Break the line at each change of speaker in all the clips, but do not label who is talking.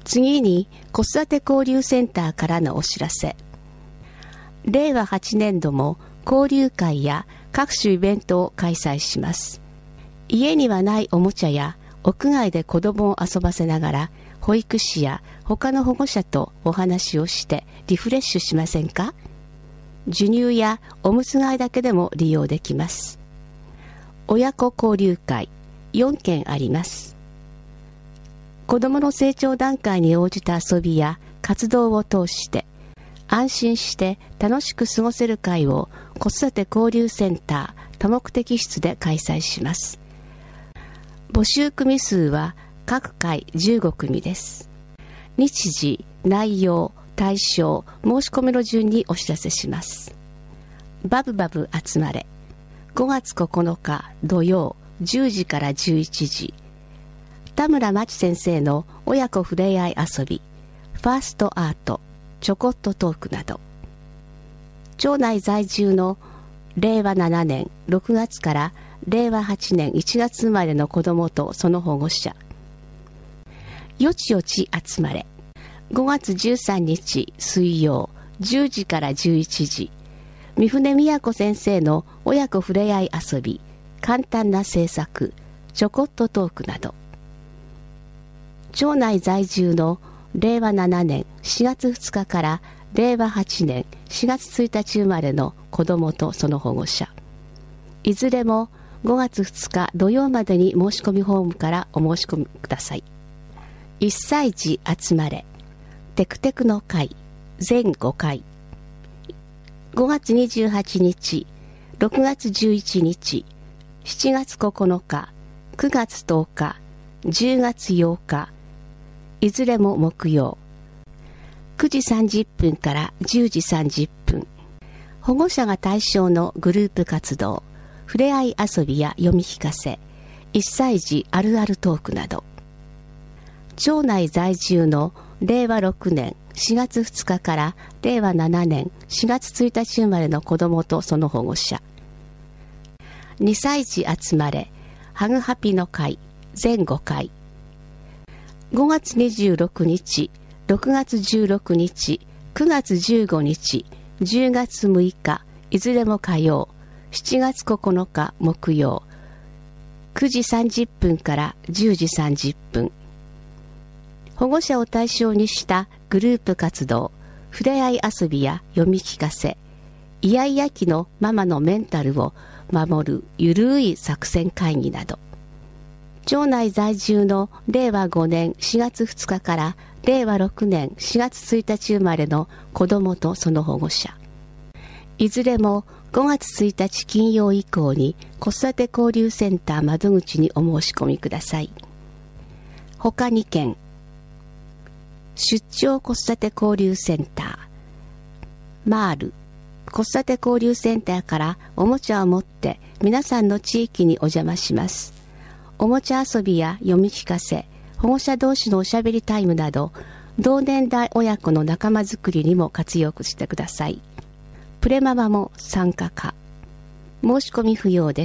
次に子育て交流センターからのお知らせ。令和8年度も交流会や各種イベントを開催します。家にはないおもちゃや屋外で子供を遊ばせながら保育士や他の保護者とお話をしてリフレッシュしませんか？授乳やおむつ替えだけでも利用できます。親子交流会4件あります。子どもの成長段階に応じた遊びや活動を通して安心して楽しく過ごせる会を子育て交流センター多目的室で開催します。募集組数は各回15組です。日時、内容、対象、申し込みの順にお知らせします。バブバブ集まれ。5月9日土曜10時から11時。田村真知先生の親子ふれあい遊び、ファーストアート、ちょこっとトークなど。町内在住の令和7年6月から令和8年1月生まれの子どもとその保護者。よちよち集まれ。5月13日水曜10時から11時。三船美子先生の親子ふれあい遊び、簡単な制作、ちょこっとトークなど。町内在住の令和7年4月2日から令和8年4月1日生まれの子どもとその保護者。いずれも5月2日土曜までに申し込みフォームからお申し込みください。1歳児集まれ。テクテクの会全5回。5月28日、6月11日、7月9日、9月10日、10月8日、いずれも木曜。9時30分から10時30分。保護者が対象のグループ活動、ふれあい遊びや読み聞かせ、1歳児あるあるトークなど。町内在住の令和6年4月2日から令和7年4月1日生まれの子どもとその保護者。2歳児集まれ、ハグハピの会、全5回。5月26日、6月16日、9月15日、10月6日、いずれも火曜、7月9日木曜、9時30分から10時30分。保護者を対象にしたグループ活動、ふれあい遊びや読み聞かせ、イヤイヤ期のママのメンタルを守るゆるい作戦会議など。町内在住の令和5年4月2日から令和6年4月1日生まれの子どもとその保護者。いずれも5月1日金曜以降に子育て交流センター窓口にお申し込みください。他2件。出張子育て交流センター。マール。子育て交流センターからおもちゃを持って皆さんの地域にお邪魔します。おもちゃ遊びや読み聞かせ、保護者同士のおしゃべりタイムなど、同年代親子の仲間づくりにも活用してください。プレママも参加可。申し込み不要です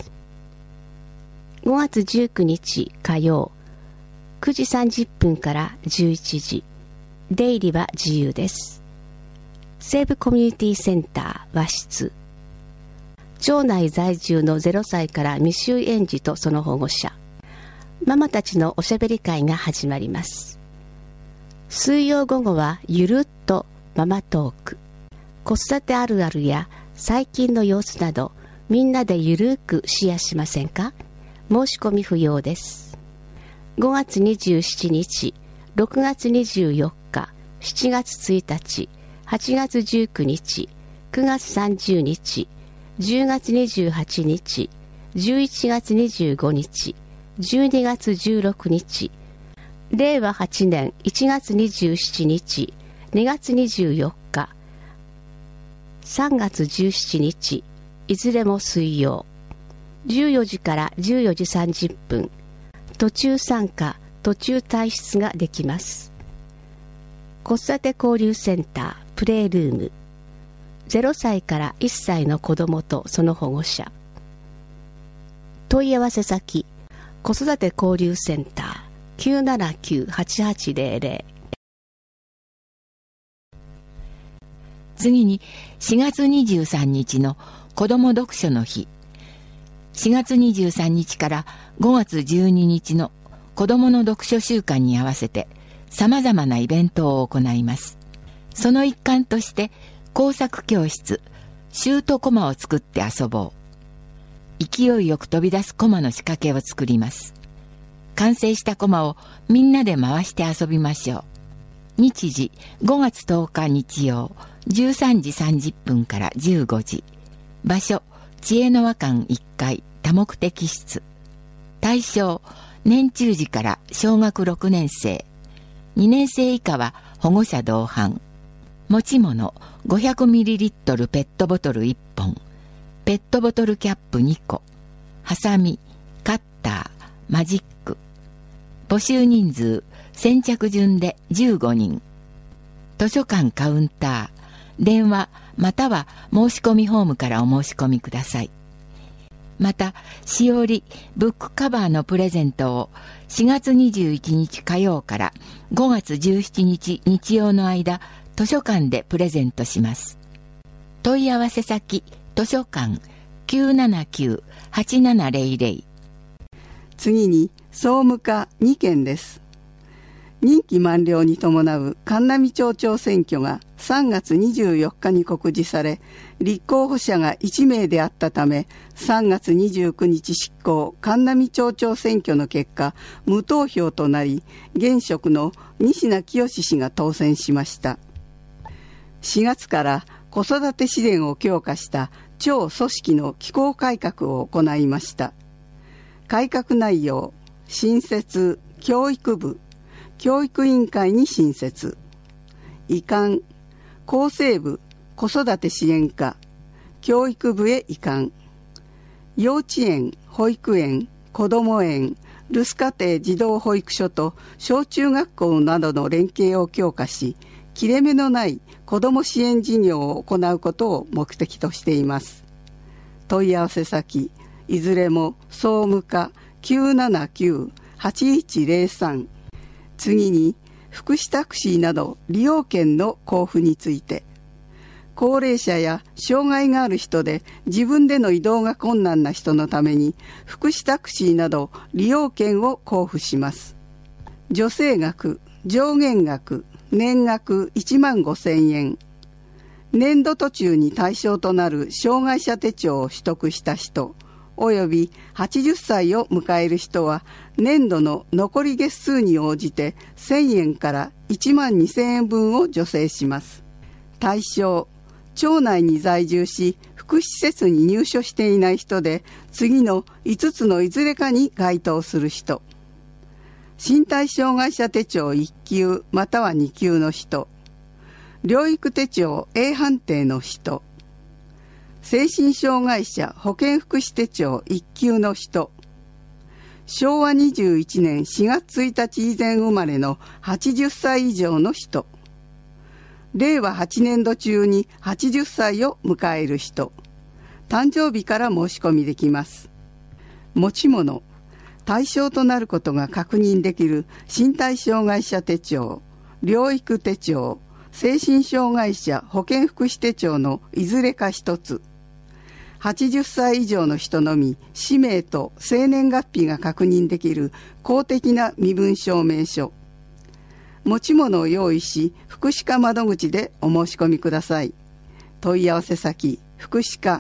。5月19日火曜、9時30分から11時。出入りは自由です。西部コミュニティセンター和室。町内在住の0歳から未就園児とその保護者。ママたちのおしゃべり会が始まります。水曜午後はゆるっとママトーク。子育てあるあるや最近の様子などみんなでゆるくシェアしませんか？申し込み不要です。5月27日、6月24日、7月1日、8月19日、9月30日、10月28日、11月25日、12月16日、令和8年1月27日、2月24日、3月17日、いずれも水曜、14時から14時30分、途中参加、途中退出ができます。子育て交流センタープレイルーム。0歳から1歳の子どもとその保護者。問い合わせ先、子育て交流センター 979-8800
次に4月23日の子ども読書の日、4月23日から5月12日の子どもの読書週間に合わせて様々なイベントを行います。その一環として工作教室、シュートコマを作って遊ぼう。勢いよく飛び出すコマの仕掛けを作ります。完成したコマをみんなで回して遊びましょう。日時5月10日日曜13時30分から15時。場所知恵の輪館1階多目的室。対象年中時から小学6年生。2年生以下は保護者同伴。持ち物 500ml ペットボトル1本。ペットボトルキャップ2個。ハサミ、カッター、マジック。募集人数先着順で15人。図書館カウンター、電話または申し込みフォームからお申し込みください。また、しおりブックカバーのプレゼントを4月21日火曜から5月17日日曜の間、図書館でプレゼントします。問い合わせ先、図書館 979-8700。
次に総務課2件です。任期満了に伴う神奈川町長選挙が3月24日に告示され、立候補者が1名であったため、3月29日執行神奈川町長選挙の結果、無投票となり、現職の西名清氏が当選しました。4月から子育て支援を強化した町組織の機構改革を行いました。改革内容、新設教育部、教育委員会に新設。移管、厚生部、子育て支援課、教育部へ移管。幼稚園、保育園、こども園、留守家庭児童保育所と小中学校などの連携を強化し、切れ目のない子ども支援事業を行うことを目的としています。問い合わせ先、いずれも総務課 979-8103。次に福祉タクシーなど利用券の交付について、高齢者や障害がある人で自分での移動が困難な人のために福祉タクシーなど利用券を交付します。助成額、上限額、年額15,000円。年度途中に対象となる障害者手帳を取得した人および80歳を迎える人は年度の残り月数に応じて1,000円から12,000円分を助成します。対象、町内に在住し福祉施設に入所していない人で次の5つのいずれかに該当する人。身体障害者手帳1級または2級の人。療育手帳 A 判定の人。精神障害者保健福祉手帳1級の人。昭和21年4月1日以前生まれの80歳以上の人。令和8年度中に80歳を迎える人。誕生日から申し込みできます。持ち物。対象となることが確認できる身体障害者手帳、療育手帳、精神障害者保健福祉手帳のいずれか一つ。80歳以上の人のみ氏名と生年月日が確認できる公的な身分証明書。持ち物を用意し福祉課窓口でお申し込みください。問い合わせ先、福祉課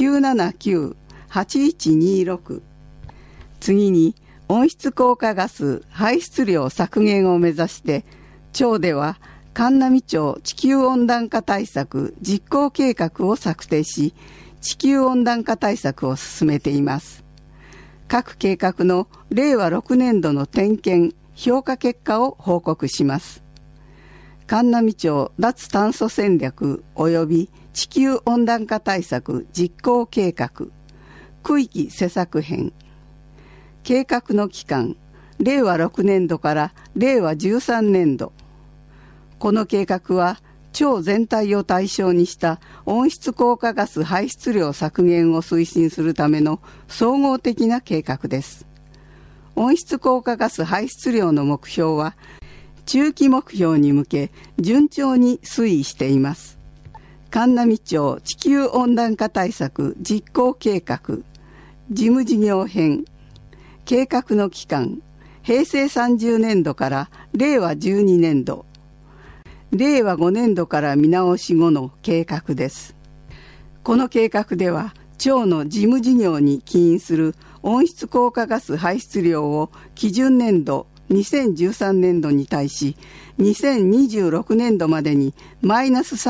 979-8126。次に温室効果ガス排出量削減を目指して町では神奈川町地球温暖化対策実行計画を策定し、地球温暖化対策を進めています。各計画の令和6年度の点検評価結果を報告します。神奈川町脱炭素戦略及び地球温暖化対策実行計画区域施策編。計画の期間、令和6年度から令和13年度。この計画は、町全体を対象にした温室効果ガス排出量削減を推進するための総合的な計画です。温室効果ガス排出量の目標は、中期目標に向け順調に推移しています。 函南町地球温暖化対策実行計画、事務事業編、計画の期間、平成30年度から令和12年度、令和5年度から見直し後の計画です。この計画では、町の事務事業に起因する温室効果ガス排出量を基準年度2013年度に対し、2026年度までにマイナス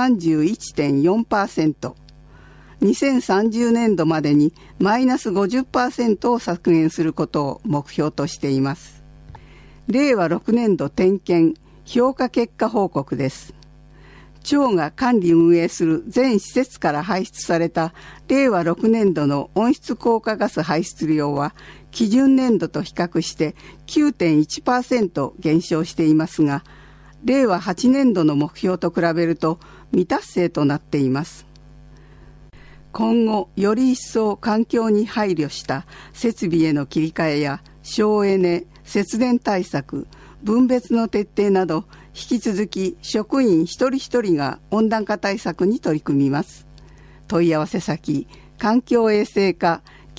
31.4%、2030年度までにマイナス 50% を削減することを目標としています。令和6年度点検評価結果報告です。町が管理運営する全施設から排出された令和6年度の温室効果ガス排出量は基準年度と比較して 9.1% 減少していますが、令和8年度の目標と比べると未達成となっています。今後より一層環境に配慮した設備への切り替えや省エネ、節電対策、分別の徹底など、引き続き職員一人一人が温暖化対策に取り組みます。問い合わせ先、環境衛生課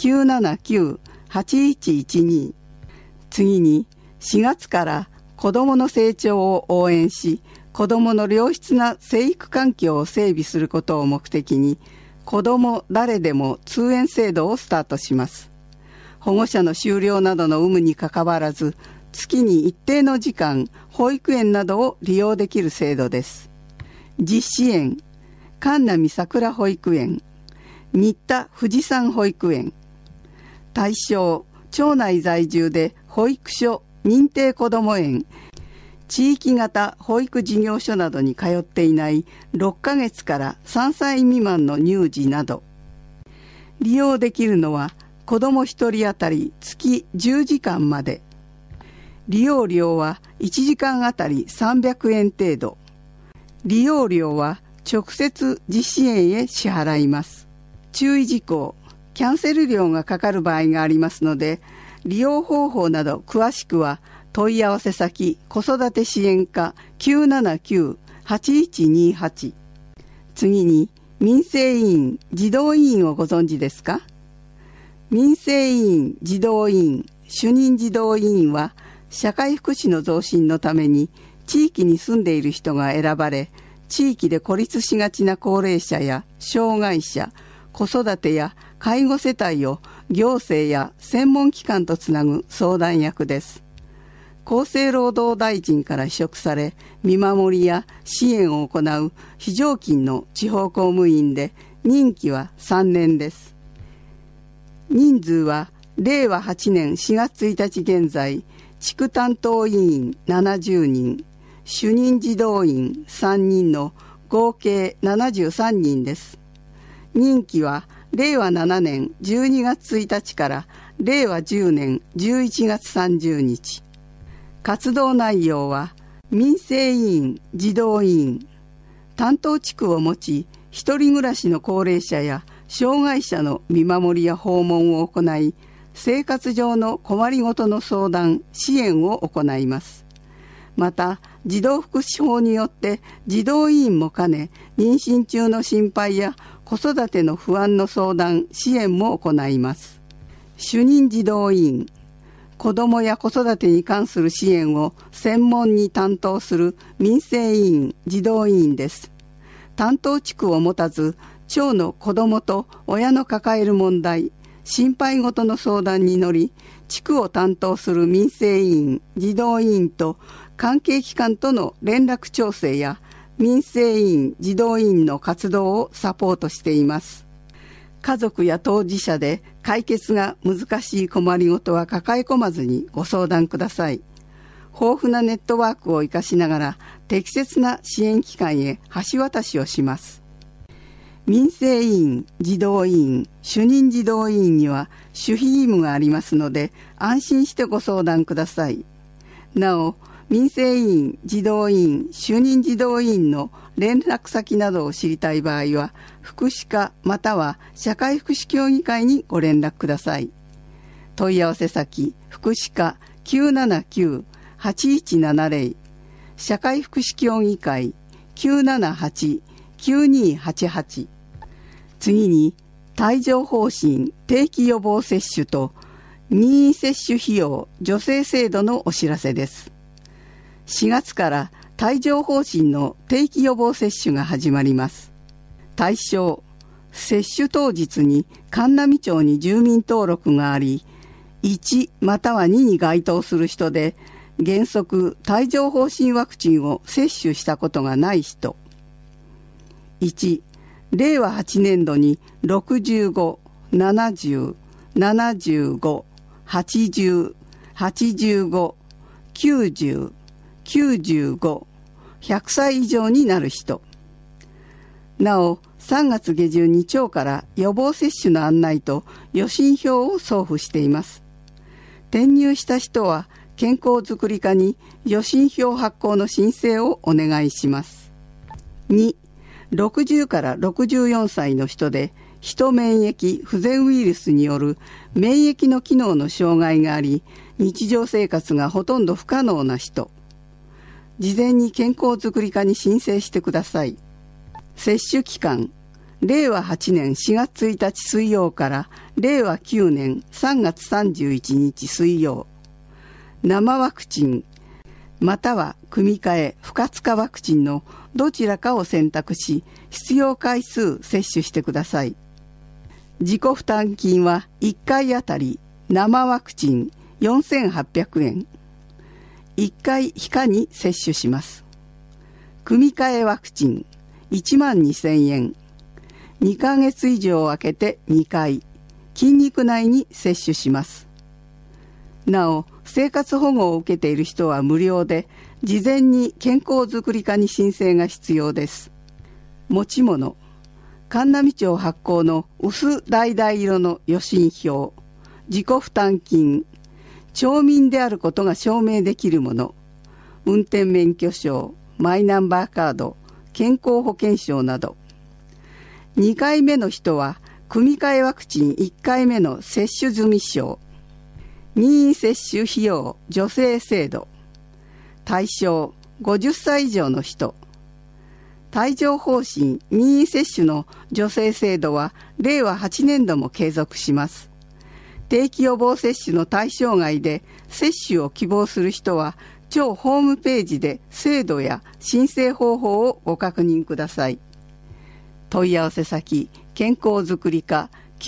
979-8112。次に、4月から子どもの成長を応援し、子どもの良質な生育環境を整備することを目的に、子ども誰でも通園制度をスタートします。保護者の就労などの有無にかかわらず、月に一定の時間、保育園などを利用できる制度です。実施園、函南桜保育園、新田富士山保育園。対象、町内在住で保育所、認定こども園、地域型保育事業所などに通っていない6ヶ月から3歳未満の乳児など。利用できるのは子ども1人当たり月10時間まで。利用料は1時間あたり300円程度。利用料は直接実施園へ支払います。注意事項、キャンセル料がかかる場合がありますので、利用方法など詳しくは問い合わせ先子育て支援課 979-8128。次に、民生委員、児童委員をご存知ですか？民生委員、児童委員、主任児童委員は、社会福祉の増進のために地域に住んでいる人が選ばれ、地域で孤立しがちな高齢者や障害者、子育てや介護世帯を行政や専門機関とつなぐ相談役です。厚生労働大臣から委嘱され、見守りや支援を行う非常勤の地方公務員で、任期は3年です。人数は令和8年4月1日現在、地区担当委員70人、主任児童員3人の合計73人です。任期は令和7年12月1日から令和10年11月30日。活動内容は、民生委員、児童委員、担当地区を持ち、一人暮らしの高齢者や障害者の見守りや訪問を行い、生活上の困りごとの相談、支援を行います。また、児童福祉法によって児童委員も兼ね、妊娠中の心配や子育ての不安の相談、支援も行います。主任児童委員、子どもや子育てに関する支援を専門に担当する民生委員、児童委員です。担当地区を持たず、町の子どもと親の抱える問題、心配事の相談に乗り、地区を担当する民生委員、児童委員と関係機関との連絡調整や民生委員、児童委員の活動をサポートしています。家族や当事者で解決が難しい困りごとは抱え込まずにご相談ください。豊富なネットワークを生かしながら適切な支援機関へ橋渡しをします。民生委員、児童委員、主任児童委員には守秘義務がありますので、安心してご相談ください。なお、民生委員、児童委員、主任児童委員の連絡先などを知りたい場合は、福祉課または社会福祉協議会にご連絡ください。問い合わせ先、福祉課 979-8170、社会福祉協議会 978-978 9288。次に、帯状疱疹定期予防接種と任意接種費用助成制度のお知らせです。4月から帯状疱疹の定期予防接種が始まります。対象、接種当日に神奈川町に住民登録があり、1または2に該当する人で、原則帯状疱疹ワクチンを接種したことがない人。1、令和8年度に65、70、75、80、85、90、95、100歳以上になる人。なお、3月下旬に町から予防接種の案内と予診票を送付しています。転入した人は健康づくり課に予診票発行の申請をお願いします。2、60から64歳の人で、ヒト免疫不全ウイルスによる免疫の機能の障害があり、日常生活がほとんど不可能な人。事前に健康づくり課に申請してください。接種期間、令和8年4月1日水曜から令和9年3月31日水曜。生ワクチン、または組み換え不活化ワクチンのどちらかを選択し、必要回数接種してください。自己負担金は1回あたり生ワクチン4800円。1回非課に接種します。組み換えワクチン12000円。2ヶ月以上空けて2回、筋肉内に接種します。なお、生活保護を受けている人は無料で、事前に健康づくり課に申請が必要です。持ち物、神奈川町発行の薄橙色の予診票、自己負担金、町民であることが証明できるもの、運転免許証、マイナンバーカード、健康保険証など。2回目の人は、組み換えワクチン1回目の接種済証、任意接種費用助成制度。対象、50歳以上の人。帯状疱疹任意接種の助成制度は令和8年度も継続します。定期予防接種の対象外で接種を希望する人は町ホームページで制度や申請方法をご確認ください。問い合わせ先、健康づくり課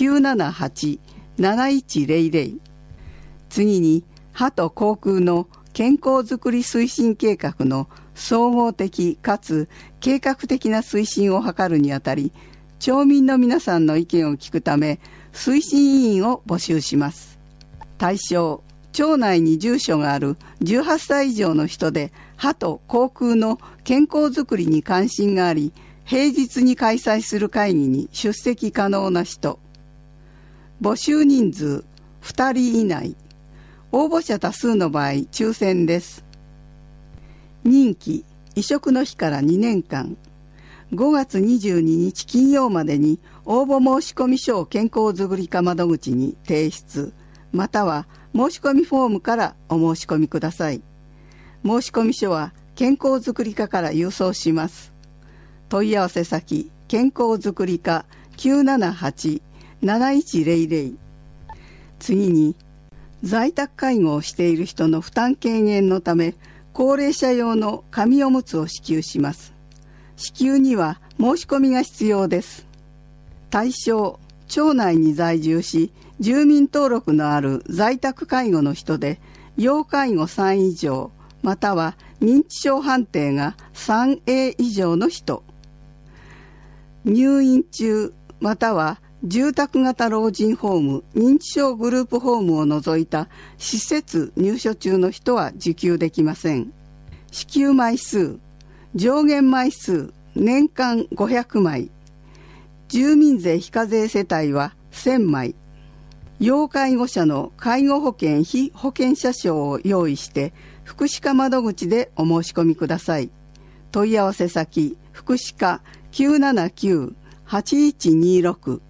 978-7100。次に、歯と口腔の健康づくり推進計画の総合的かつ計画的な推進を図るにあたり、町民の皆さんの意見を聞くため、推進委員を募集します。対象、町内に住所がある18歳以上の人で、歯と口腔の健康づくりに関心があり、平日に開催する会議に出席可能な人。募集人数2人以内。応募者多数の場合抽選です。任期、移植の日から2年間。5月22日金曜までに応募申込書を健康づくり課窓口に提出、または申し込みフォームからお申し込みください。申込書は健康づくり課から郵送します。問い合わせ先、健康づくり課 978-7100。次に、在宅介護をしている人の負担軽減のため、高齢者用の紙おむつを支給します。支給には申し込みが必要です。対象、町内に在住し、住民登録のある在宅介護の人で、要介護3以上、または認知症判定が 3A 以上の人。入院中、または住宅型老人ホーム、認知症グループホームを除いた施設入所中の人は受給できません。支給枚数、上限枚数、年間500枚。住民税非課税世帯は1000枚。要介護者の介護保険非保険者証を用意して、福祉課窓口でお申し込みください。問い合わせ先、福祉課 979-8126